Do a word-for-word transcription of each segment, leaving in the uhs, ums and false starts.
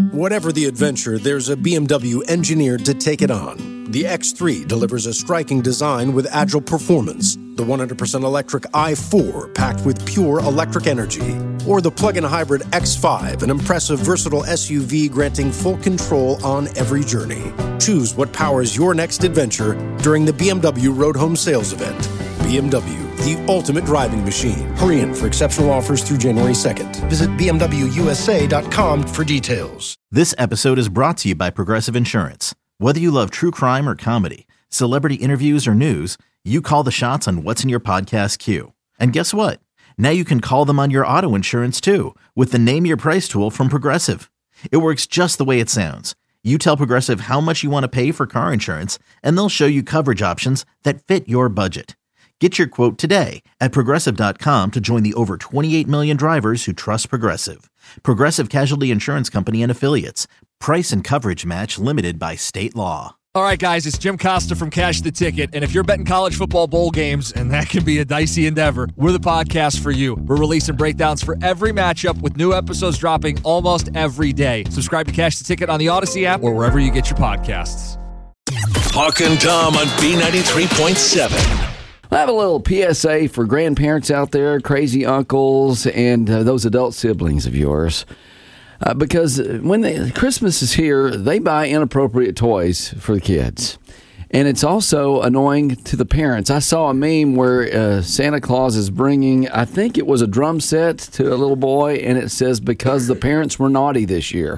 Whatever the adventure, there's a B M W engineered to take it on. The X three delivers a striking design with agile performance. The one hundred percent electric i four, packed with pure electric energy. Or the plug-in hybrid X five, an impressive, versatile S U V granting full control on every journey. Choose what powers your next adventure during the B M W Road Home Sales Event. B M W, the ultimate driving machine. Hurry in for exceptional offers through January second. Visit B M W U S A dot com for details. This episode is brought to you by Progressive Insurance. Whether you love true crime or comedy, celebrity interviews or news, you call the shots on what's in your podcast queue. And guess what? Now you can call them on your auto insurance too with the Name Your Price tool from Progressive. It works just the way it sounds. You tell Progressive how much you want to pay for car insurance, and they'll show you coverage options that fit your budget. Get your quote today at Progressive dot com to join the over twenty-eight million drivers who trust Progressive. Progressive Casualty Insurance Company and Affiliates. Price and coverage match limited by state law. All right, guys, it's Jim Costa from Cash the Ticket, and if you're betting college football bowl games, and that can be a dicey endeavor, we're the podcast for you. We're releasing breakdowns for every matchup with new episodes dropping almost every day. Subscribe to Cash the Ticket on the Odyssey app or wherever you get your podcasts. Hawk and Tom on B ninety-three point seven. I have a little P S A for grandparents out there, crazy uncles, and uh, those adult siblings of yours. Uh, because when they, Christmas is here, they buy inappropriate toys for the kids. And it's also annoying to the parents. I saw a meme where uh, Santa Claus is bringing, I think it was a drum set to a little boy, and it says, because the parents were naughty this year.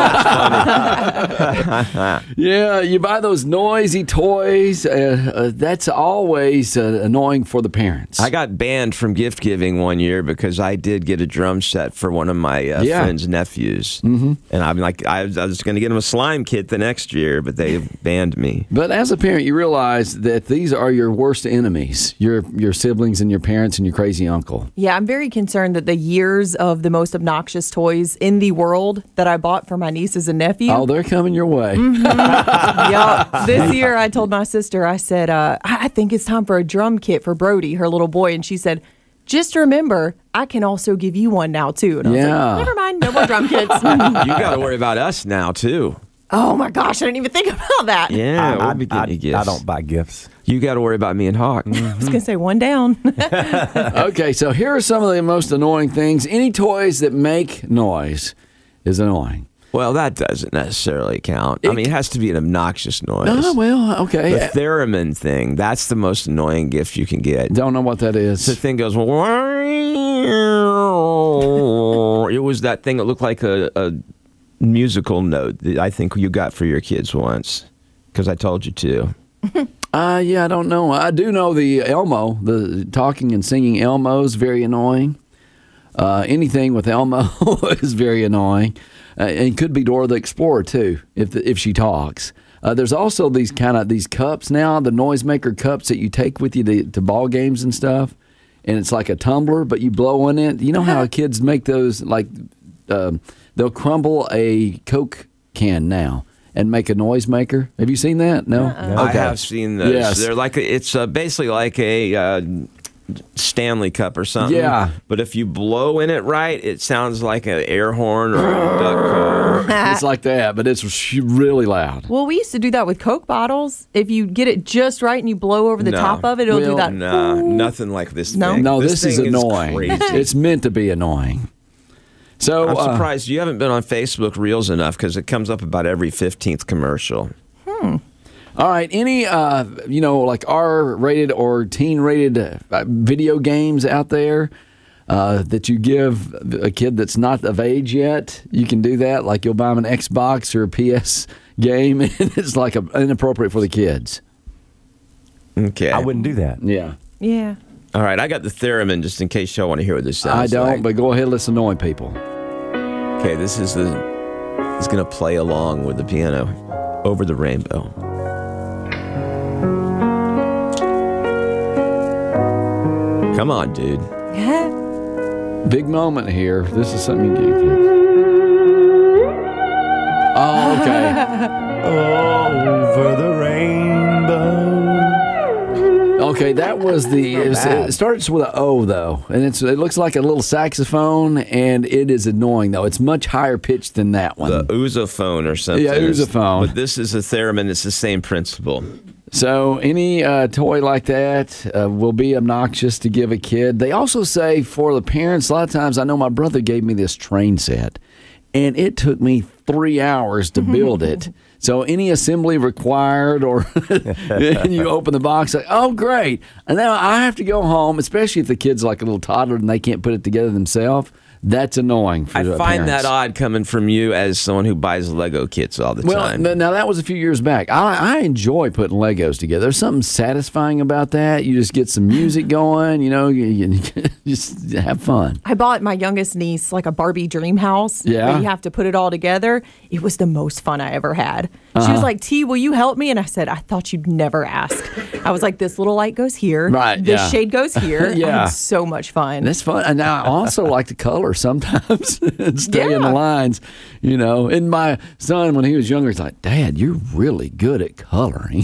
Yeah, you buy those noisy toys. Uh, uh, that's always uh, annoying for the parents. I got banned from gift giving one year because I did get a drum set for one of my uh, yeah. friend's nephews. Mm-hmm. And I'm like, I was, I was going to get him a slime kit the next year, but they banned me. But as a parent, you realize that these are your worst enemies, your your siblings and your parents and your crazy uncle. Yeah, I'm very concerned that the years of the most obnoxious toys in the world that I bought for my nieces and nephews. Oh, they're coming your way. Mm-hmm. Yep. This year I told my sister, I said, uh, I think it's time for a drum kit for Brody, her little boy. And she said, just remember, I can also give you one now, too. And I was yeah. like, never mind, no more drum kits. You got to worry about us now, too. Oh, my gosh, I didn't even think about that. Yeah, I, we'll I, be getting I, you gifts. I don't buy gifts. You got to worry about me and Hawk. Mm-hmm. I was going to say one down. Okay, so here are some of the most annoying things. Any toys that make noise is annoying. Well, that doesn't necessarily count. It, I mean, it has to be an obnoxious noise. Oh, well, okay. The theremin thing, that's the most annoying gift you can get. Don't know what that is. The thing goes, it was that thing that looked like a... a musical note that I think you got for your kids once, because I told you to. uh, yeah, I don't know. I do know the Elmo, the talking and singing Elmo is very annoying. Uh, anything with Elmo is very annoying. Uh, and could be Dora the Explorer, too, if the, if she talks. Uh, there's also these kind of these cups now, the noisemaker cups that you take with you to, to ball games and stuff. And it's like a tumbler, but you blow in it. You know how kids make those, like... Uh, They'll crumble a Coke can now and make a noisemaker. Have you seen that? No? Uh-uh. Okay. I have seen those. Yes. They're like a, it's uh, basically like a uh, Stanley Cup or something. Yeah. But if you blow in it right, it sounds like an air horn or a duck call. It's like that, but it's really loud. Well, we used to do that with Coke bottles. If you get it just right and you blow over the No. top of it, it'll Well, do that. Nah, Ooh. nothing like this No? thing. No, this, this is thing annoying. crazy. It's meant to be annoying. So I'm uh, surprised you haven't been on Facebook Reels enough because it comes up about every fifteenth commercial. Hmm. All right, any uh, you know, like R-rated or teen-rated uh, video games out there uh, that you give a kid that's not of age yet? You can do that. Like you'll buy them an Xbox or a P S game, and it's like a, inappropriate for the kids. Okay, I wouldn't do that. Yeah. Yeah. All right, I got the theremin just in case y'all want to hear what this sounds I don't, like. but go ahead, let's annoy people. Okay, this is the. It's gonna play along with the piano, Over the Rainbow. Come on, dude. Big moment here. This is something you do. Oh, okay. Over the rainbow. Oh, Okay, that was the. It, was, it starts with an O though, and it's it looks like a little saxophone, and it is annoying though. It's much higher pitched than that one. The ouzophone or something. Yeah, ouzophone. But this is a theremin. It's the same principle. So any uh, toy like that uh, will be obnoxious to give a kid. They also say for the parents, a lot of times, I know my brother gave me this train set, and it took me three hours to build it. So any assembly required, or and you open the box, like, oh, great. And now I have to go home, especially if the kid's like a little toddler and they can't put it together themselves. That's annoying for I the find parents. that odd coming from you as someone who buys Lego kits all the well, time. Well, now that was a few years back. I, I enjoy putting Legos together. There's something satisfying about that. You just get some music going, you know, you, you just have fun. I bought my youngest niece like a Barbie dream house. Yeah. Where you have to put it all together. It was the most fun I ever had. Uh-huh. She was like, T, will you help me? And I said, I thought you'd never ask. I was like, this little light goes here. Right, This yeah. shade goes here. Yeah. I had so much fun. That's fun. And I also like to color sometimes and stay in the Yeah. lines, you know. And my son, when he was younger, he's like, Dad, you're really good at coloring.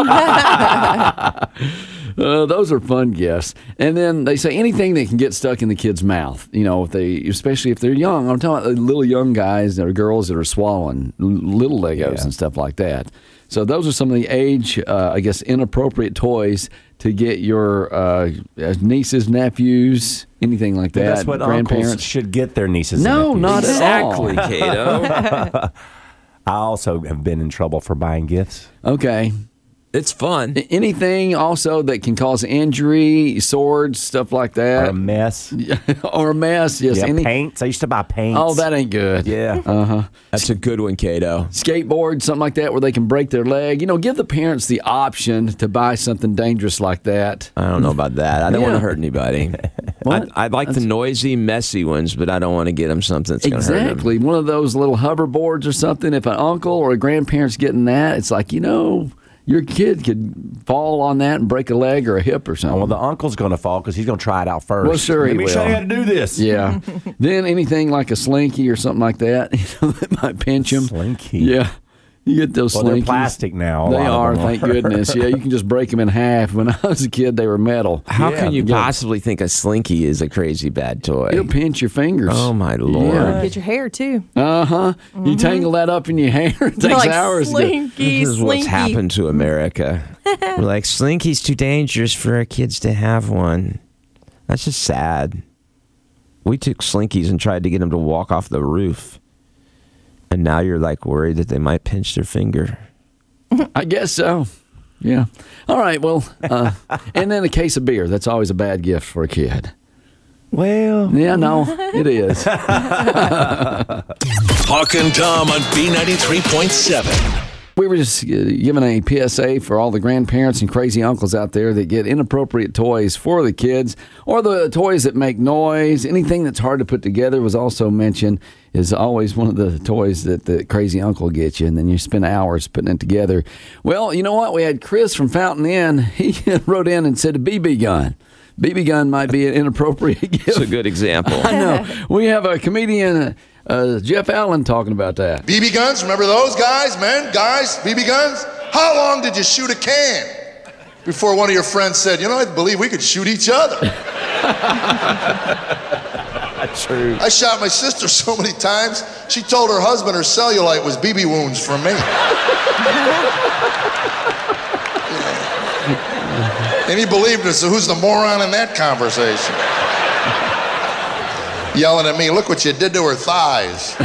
Uh, those are fun gifts. And then they say anything that can get stuck in the kid's mouth, you know, if they, especially if they're young. I'm talking about the little young guys or girls that are swallowing l- little Legos Yeah. and stuff like that. So those are some of the age, uh, I guess, inappropriate toys to get your uh, nieces, nephews, anything like that. That's what uncles grandparents should get their nieces. No, and nephews. not at all. Exactly, Cato. I also have been in trouble for buying gifts. Okay. It's fun. Anything also that can cause injury, swords, stuff like Or a that. mess. Or a mess, yes. Yeah, Any- paints. I used to buy paints. Oh, that ain't good. Yeah. Uh-huh. That's a good one, Cato. Skateboard, something like that, where they can break their leg. You know, give the parents the option to buy something dangerous like that. I don't know about that. I don't Yeah. want to hurt anybody. What? I, I like the noisy, messy ones, but I don't want to get them something that's going to hurt them. Exactly. One of those little hoverboards or something. If an uncle or a grandparent's getting that, it's like, you know, your kid could fall on that and break a leg or a hip or something. Well, the uncle's going to fall because he's going to try it out first. Well, sure Let he me will. show you how to do this. Yeah. Then anything like a slinky or something like that, you know, that might pinch them. Slinky. Yeah. You get those Well, slinkies. they're plastic now. a They lot of are, them thank goodness. Yeah, you can just break them in half. When I was a kid, they were metal. How Yeah, can you yeah. possibly think a slinky is a crazy bad toy? It'll pinch your fingers. Oh, my Lord. Yeah. Get your hair too. Uh huh. You tangle that up in your hair. It takes like hours. to- slinky, This is slinky. what's happened to America. We're like, Slinky's too dangerous for our kids to have one. That's just sad. We took Slinkies and tried to get them to walk off the roof. And now you're like worried that they might pinch their finger. I guess so. Yeah. All right. Well, uh, and then a case of beer. That's always a bad gift for a kid. Well, Yeah, no, it is. Hawk and Tom on B ninety-three point seven. We were just uh, giving a P S A for all the grandparents and crazy uncles out there that get inappropriate toys for the kids, or the toys that make noise. Anything that's hard to put together was also mentioned is always one of the toys that the crazy uncle gets you, and then you spend hours putting it together. Well, you know what? We had Chris from Fountain Inn. He wrote in and said a B B gun. B B gun might be an inappropriate gift. It's a good example. I know. We have a comedian, uh, Jeff Allen, talking about that. B B guns, remember those guys, men, guys, B B guns? How long did you shoot a can before one of your friends said, you know, I believe we could shoot each other? true. I shot my sister so many times, she told her husband her cellulite was B B wounds from me. And he believed it, so who's the moron in that conversation? Yelling at me, look what you did to her thighs.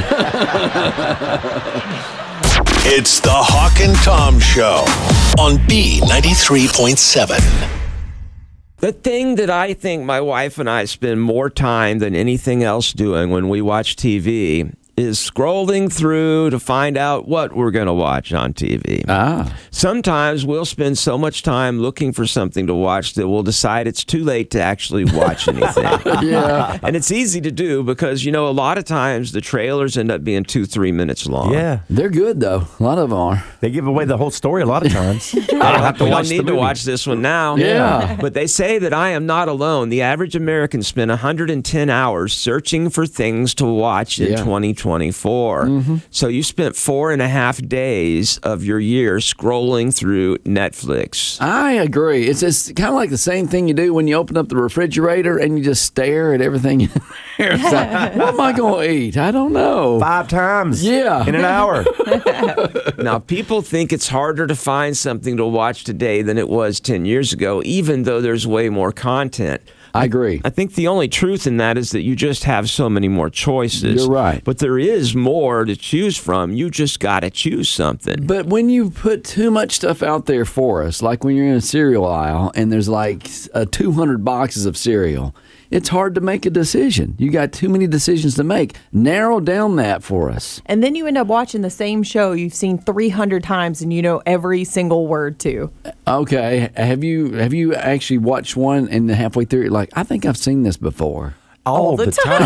It's the Hawk and Tom Show on B ninety-three point seven. The thing that I think my wife and I spend more time than anything else doing when we watch T V is scrolling through to find out what we're going to watch on T V. Ah. Sometimes we'll spend so much time looking for something to watch that we'll decide it's too late to actually watch anything. Yeah. And it's easy to do because, you know, a lot of times the trailers end up being two, three minutes long. Yeah. They're good, though. A lot of them are. They give away the whole story a lot of times. I don't have to We watch don't the need to movie. watch this one now. Yeah. But they say that I am not alone. The average American spent one hundred ten hours searching for things to watch in Yeah. twenty twenty-four. Mm-hmm. So you spent four and a half days of your year scrolling through Netflix. I agree. It's just kind of like the same thing you do when you open up the refrigerator and you just stare at everything in there. It's like, what am I going to eat? I don't know. Five times. Yeah. In an hour. Now, people think it's harder to find something to watch today than it was ten years ago, even though there's way more content. I agree. I think the only truth in that is that you just have so many more choices. You're right. But there is more to choose from. You just got to choose something. But when you put too much stuff out there for us, like when you're in a cereal aisle and there's like uh, two hundred boxes of cereal, it's hard to make a decision. You got too many decisions to make. Narrow down that for us. And then you end up watching the same show you've seen three hundred times and you know every single word to. Okay. Have you have you actually watched one and halfway through you're like, I think I've seen this before? All, All the, the time.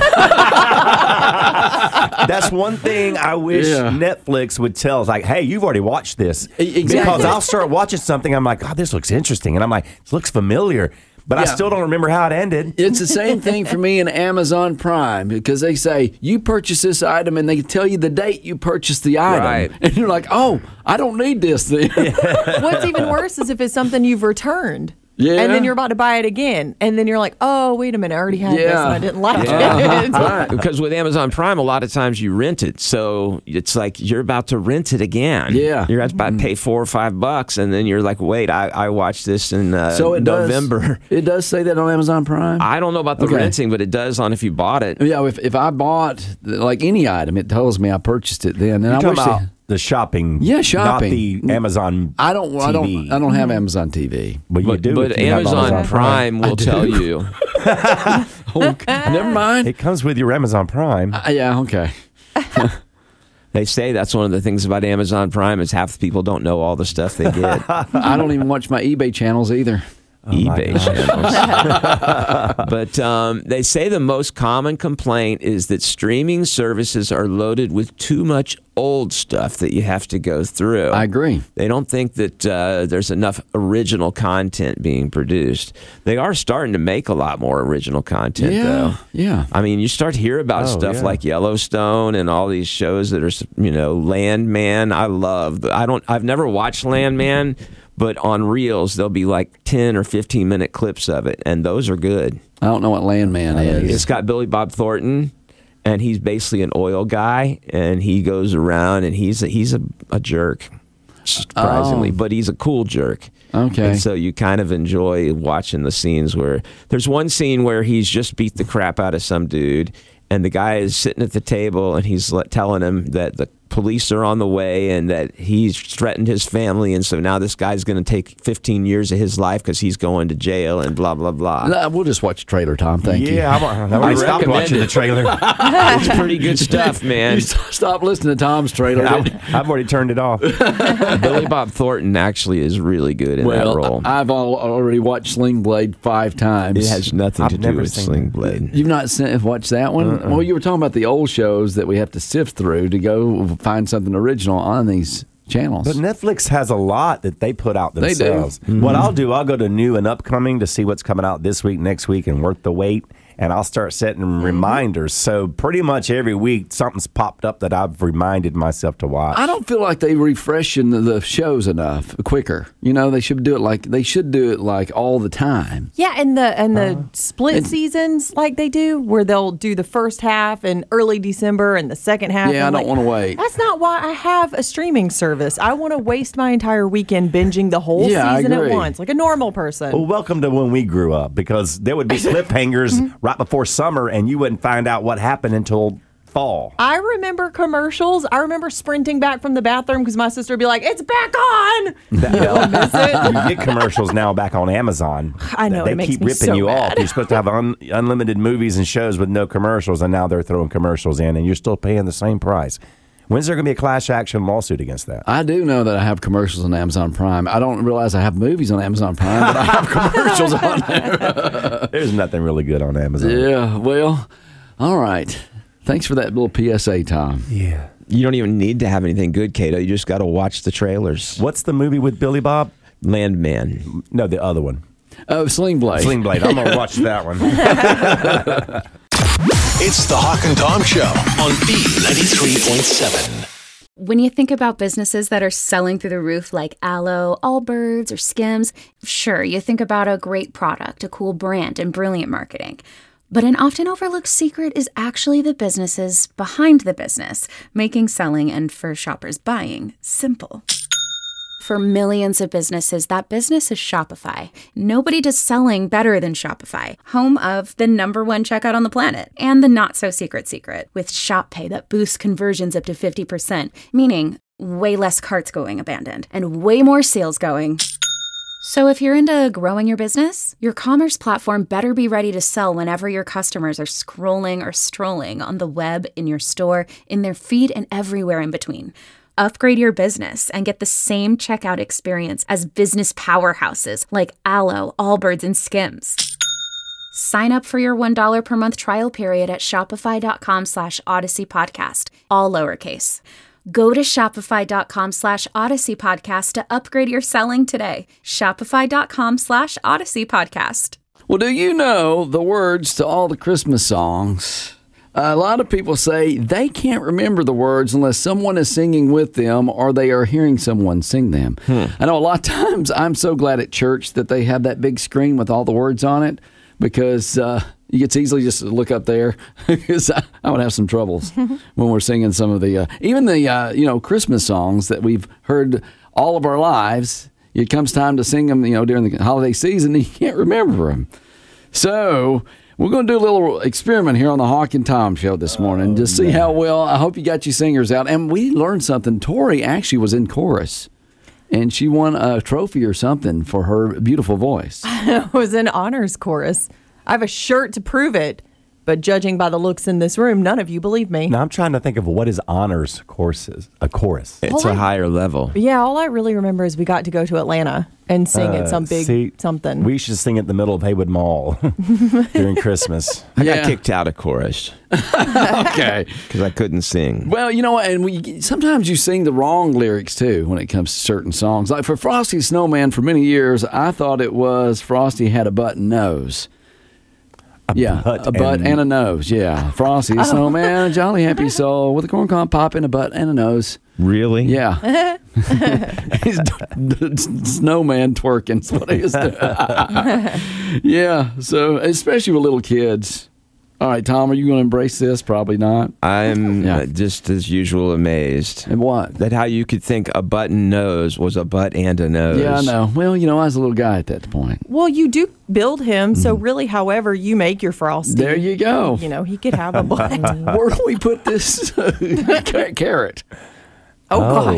time. That's one thing I wish Yeah. Netflix would tell us. Like, hey, you've already watched this. Exactly. Because I'll start watching something. I'm like, God, this looks interesting. And I'm like, it looks familiar. But I Yeah. still don't remember how it ended. It's the same thing for me in Amazon Prime because they say you purchase this item and they tell you the date you purchased the item. Right. And you're like, oh, I don't need this then. What's even worse is if it's something you've returned. Yeah. And then you're about to buy it again. And then you're like, oh, wait a minute, I already had this Yeah. and I didn't like Yeah. it. Right. Because with Amazon Prime, a lot of times you rent it. So it's like you're about to rent it again. Yeah. You're about to pay four or five bucks. And then you're like, wait, I, I watched this in uh, So it November. Does, it does say that on Amazon Prime? I don't know about the Okay. renting, but it does on if you bought it. Yeah, if, if I bought like any item, it tells me I purchased it then. And You're I talking wish about they- the shopping. Yeah, shopping. Not the Amazon I don't I T don't V. I don't have Amazon T V. Well, you But, do. but if you have Amazon, Prime will do. tell you. Okay. Never mind. It comes with your Amazon Prime. Uh, yeah, okay. They say that's one of the things about Amazon Prime is half the people don't know all the stuff they get. I don't even watch my eBay channels either. eBay channels. But um, they say the most common complaint is that streaming services are loaded with too much old stuff that you have to go through. I agree. They don't think that uh, there's enough original content being produced. They are starting to make a lot more original content, Yeah, though. yeah. I mean, you start to hear about Oh, stuff yeah. like Yellowstone and all these shows that are, you know, Landman. I love. I don't. I've never watched Landman, but on Reels there'll be like ten or fifteen minute clips of it, and those are good. I don't know what Landman is. It's got Billy Bob Thornton, and he's basically an oil guy, and he goes around and he's a, he's a, a jerk, surprisingly, Oh. but he's a cool jerk. Okay. And so you kind of enjoy watching the scenes where there's one scene where he's just beat the crap out of some dude, and the guy is sitting at the table and he's let, telling him that the police are on the way and that he's threatened his family, and so now this guy's going to take fifteen years of his life because he's going to jail and blah blah blah. Nah, we'll just watch the trailer, Tom. Thank you. Yeah, I'm, I've already stopped recommend watching it. the trailer. It's pretty good stuff, man. You stop listening to Tom's trailer. I've, I've already turned it off. Billy Bob Thornton actually is really good in well, that role. I've al- already watched Sling Blade five times. It has nothing I've to do never with seen Sling it. Blade. You've not seen, watched that one? Well, you were talking about the old shows that we have to sift through to go find something original on these channels. But Netflix has a lot that they put out They do. themselves. What I'll do, I'll go to new and upcoming to see what's coming out this week, next week, and worth the wait. And I'll start setting reminders. So pretty much every week, something's popped up that I've reminded myself to watch. I don't feel like they refreshen the, the shows enough quicker. You know, they should do it like they should do it like all the time. Yeah, and the and the Uh, split and- seasons like they do, where they'll do the first half in early December and the second half. Yeah, in, I don't like- wanna wait. That's not why I have a streaming service. I want to waste my entire weekend binging the whole Yeah, I season at agree. once, like a normal person. Well, welcome to when we grew up, because there would be cliffhangers right before summer, and you wouldn't find out what happened until fall. I remember commercials. I remember sprinting back from the bathroom because my sister would be like, "It's back on." You don't miss it. You get commercials now back on Amazon. I know, They it makes keep me ripping so you mad. off. You're supposed to have un- unlimited movies and shows with no commercials, and now they're throwing commercials in, and you're still paying the same price. When's there going to be a class action lawsuit against that? I do know that I have commercials on Amazon Prime. I don't realize I have movies on Amazon Prime, but I have commercials on there. There's nothing really good on Amazon. Yeah, well, all right. Thanks for that little P S A, Tom. Yeah. You don't even need to have anything good, Cato. You just got to watch the trailers. What's the movie with Billy Bob? Landman. No, the other one. Oh, Sling Blade. Sling Blade. I'm going to watch that one. It's the Hawk and Tom Show on B ninety-three point seven. When you think about businesses that are selling through the roof like Aloe, Allbirds, or Skims, sure, you think about a great product, a cool brand, and brilliant marketing. But an often overlooked secret is actually the businesses behind the business, making selling and, for shoppers, buying simple. For millions of businesses, that business is Shopify. Nobody does selling better than Shopify, home of the number one checkout on the planet, and the not-so-secret secret, with Shop Pay that boosts conversions up to fifty percent, meaning way less carts going abandoned, and way more sales going. So if you're into growing your business, your commerce platform better be ready to sell whenever your customers are scrolling or strolling on the web, in your store, in their feed, and everywhere in between. Upgrade your business and get the same checkout experience as business powerhouses like Aloe, Allbirds, and Skims. Sign up for your one dollar per month trial period at shopify.com slash Odyssey Podcast, all lowercase. Go to shopify.com slash Odyssey Podcast to upgrade your selling today. Shopify.com slash Odyssey Podcast. Well, do you know the words to all the Christmas songs? A lot of people say they can't remember the words unless someone is singing with them or they are hearing someone sing them. Hmm. I know a lot of times I'm so glad at church that they have that big screen with all the words on it, because uh, it's easily just to look up there, because I, I would have some troubles when we're singing some of the, uh, even the, uh, you know, Christmas songs that we've heard all of our lives. It comes time to sing them, you know, during the holiday season, and you can't remember them. So we're going to do a little experiment here on the Hawk and Tom Show this morning, oh, just see man. how well. I hope you got your singers out. And we learned something. Tori actually was in chorus, and she won a trophy or something for her beautiful voice. I was in honors chorus. I have a shirt to prove it, but judging by the looks in this room, none of you believe me. Now I'm trying to think of what is honors courses, a chorus. It's all a I, higher level. Yeah, all I really remember is we got to go to Atlanta and sing uh, at some big see, something. We should sing at the middle of Haywood Mall during Christmas. I Yeah. got kicked out of chorus Okay. because I couldn't sing. Well, you know what? And we sometimes you sing the wrong lyrics, too, when it comes to certain songs. Like for Frosty Snowman, for many years, I thought it was Frosty had a button nose. A Yeah, butt a butt and, and a nose. Yeah, Frosty the Snowman, a jolly happy soul with a corn cob pop and a butt and a nose. Really? Yeah, he's d- d- snowman twerking. That's what he is doing. Yeah, so especially with little kids. All right, Tom, are you going to embrace this? Probably not. I'm Yeah. uh, just as usual amazed And what? that how you could think a button nose was a butt and a nose. Yeah, I know. Well, you know, I was a little guy at that point. Well, you do build him, so really, however you make your Frosty. There you go. You know, he could have a butt. Where do we put this car- carrot? Oh,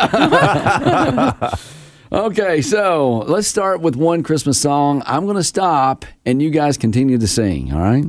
gosh. Okay, so let's start with one Christmas song. I'm going to stop, and you guys continue to sing, all right?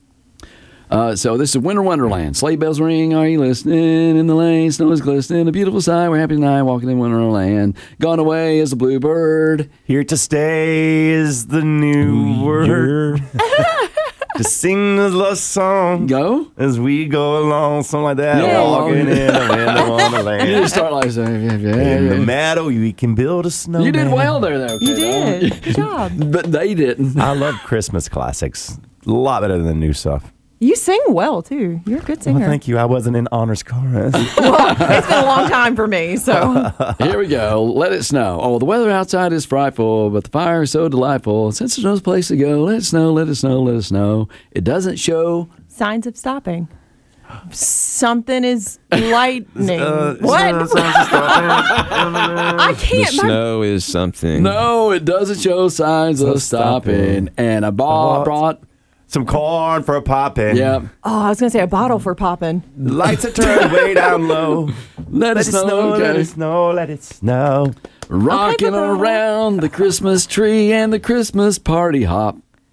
Uh, so this is Winter Wonderland. Sleigh bells ring, are you listening? In the lane, snow is glistening. A beautiful sight, we're happy tonight, walking in Wonderland. Gone away is a bluebird. Here to stay is the new word. To sing the love song Go. as we go along, something like that. Yeah. Walking in a winter wonderland. You just start like saying, yeah, yeah, In the yeah. meadow, we can build a snowman. You did well there, though. You kiddo. did. Good job. But they didn't. I love Christmas classics. A lot better than new stuff. You sing well, too. You're a good singer. Well, thank you. I wasn't in honors chorus. Well, it's been a long time for me, so. Here we go. Let it snow. Oh, the weather outside is frightful, but the fire is so delightful. Since there's no place to go, let it snow, let it snow, let it snow. It doesn't show. Signs of stopping. Something is lightning. Uh, what? uh, signs of stopping. I The can't. My, snow is something. No, it doesn't show signs of stopping. stopping. And a ball bought- brought. Some corn for a popping. Yeah. oh, I was going to say a bottle for popping. Lights are turned way down low. Let, Let it it snow. snow, let okay. it snow, let it snow. Rocking Okay, bye-bye. around the Christmas tree and the Christmas party hop.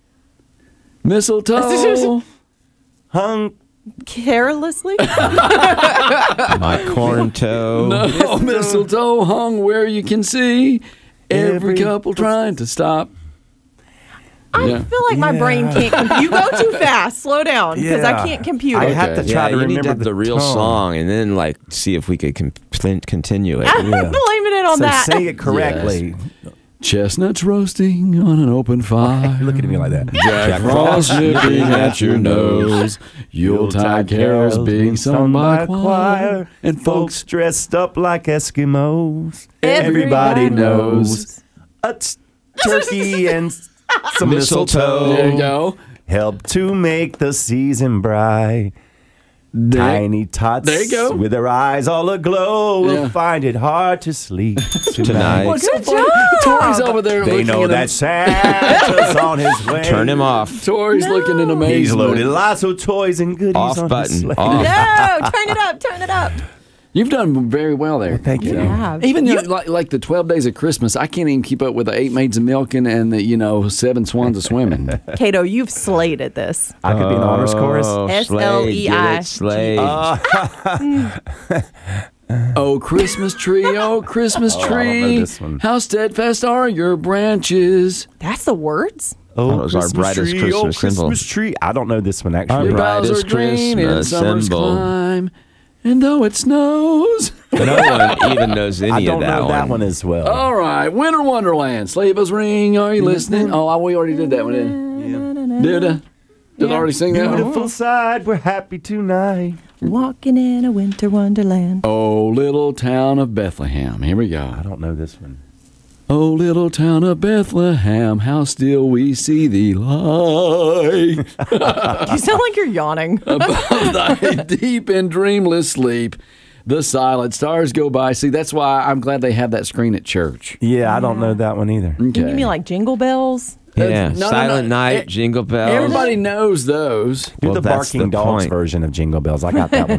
Mistletoe. Hung. Carelessly? My corn toe. No, mistletoe hung where you can see every, Every- couple trying to stop. I Yeah. feel like my Yeah. brain can't. Comp- you go too fast. Slow down, because Yeah. I can't compute I it. have to Okay. try Yeah, to you need remember to have the, real tone. song and then like see if we could com- continue it. I'm blaming it on So that. say it correctly. Chestnuts roasting on an open fire. Look at me like that. Jack Frost nipping at your nose. Yuletide carols being sung by choir. And folks dressed up like Eskimos. Everybody knows. A t- turkey and some mistletoe. There you go. Help to make the season bright. There- Tiny tots There you go. with their eyes all aglow will Yeah. find it hard to sleep tonight. Tonight. Well, Good so funny. job. Tori's over there They looking know at that him. Santa's on his way. Turn him off. Tori's looking in amazement. He's loaded lots of toys and goodies Off on button. his sleigh. Off. No, turn it up, turn it up. You've done very well there. Thank you. Yeah. Even you know, like like the twelve days of Christmas, I can't even keep up with the eight maids of milking and the you know seven swans of swimming. Cato, you've slayed at this. I could be in the honors chorus. Oh, S L Slade, E get I it, Slade. Oh, Christmas tree, oh, Christmas Oh, I don't know tree, this one. how steadfast are your branches. That's the words? Oh, That was our brightest tree, Christmas oh, symbol. Christmas tree. I don't know this one Our actually. Your boughs are brightest green in Christmas summer's symbol. climb, and though it snows. No one even knows any I don't of that know one. that one as well. All right, Winter Wonderland, sleigh bells ring, are you listening? Oh, we already did that one, didn't we? Did I? Did I already sing that one? Beautiful side, we're happy tonight. Walking in a winter wonderland. Oh, little town of Bethlehem. Here we I go. don't know this one. Oh, little town of Bethlehem, how still we see thee lie. You sound like you're yawning. Above thy deep and dreamless sleep, the silent stars go by. See, that's why I'm glad they have that screen at church. Yeah, I don't know that one either. Okay. Can you mean like Jingle Bells? Yeah, No, no, Silent no. Night, E- Jingle Bells. Everybody knows those. Do Well, the that's Barking the Dogs point. version of Jingle Bells. I got that one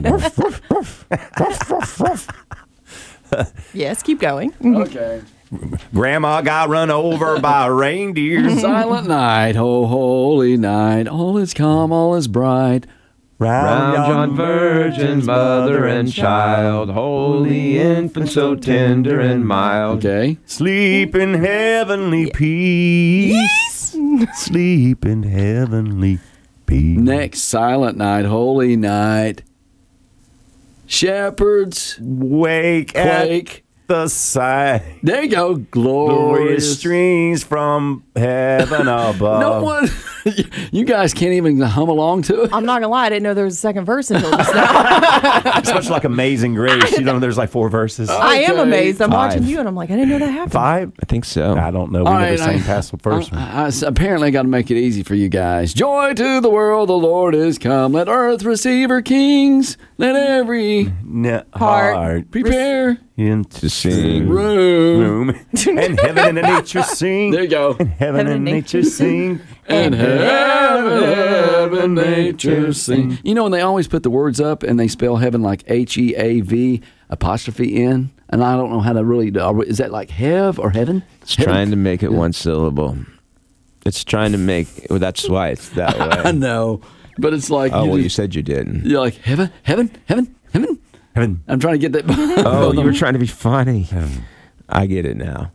down. Yes, keep going. Okay. Grandma got run over by reindeers. Silent night, oh holy night, all is calm, all is bright. Round yon virgin mother and child, holy infant so tender and mild. Okay. Sleep in heavenly peace. Sleep in heavenly peace. Next, silent night, holy night. Shepherds, Wake quake. at the sight. There you go. Glorious Glorious. streams from heaven above. No one, you guys can't even hum along to it. I'm not gonna lie, I didn't know there was a second verse until just now. It's much like Amazing Grace. You know, there's like four verses. I am Okay. amazed. I'm Five. watching you and I'm like, I didn't know that happened. Five? I think so. I don't know. We All never right, sang I- past the first one. I, I- apparently, I got to make it easy for you guys. Joy to the world, the Lord is come. Let earth receive her kings. Let every Ne- Heart. heart prepare into sing. room. room. And heaven and nature sing. There you go. And heaven and nature sing. And heaven, heaven, nature sing. You know, and they always put the words up and they spell heaven like H E A V apostrophe N. And I don't know how to really do. Is that like hev or heaven? It's trying to make it one syllable. It's trying to make. Well, that's why it's that I way. know. But it's like, Oh you well, you just- said you didn't. you're like, heaven, heaven, heaven, heaven. Heaven. I'm trying to get that. Oh, you were trying to be funny. I get it now.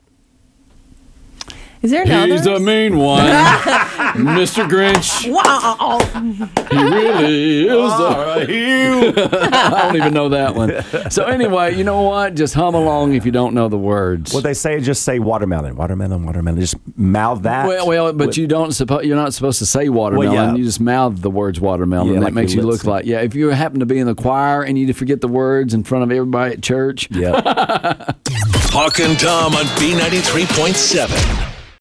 Is there another? He's the mean one, Mister Grinch. Wow. He really is. The, I don't even know that one. So anyway, you know what? Just hum along if you don't know the words. What they say, just say watermelon, watermelon, watermelon. Just mouth that. Well, well, but you don't suppo- You're not supposed to say watermelon. Well, yeah. You just mouth the words watermelon. Yeah, and like that makes you you lip look sync. like yeah. If you happen to be in the choir and you forget the words in front of everybody at church, Yeah. Hawk and Tom on B ninety-three point seven.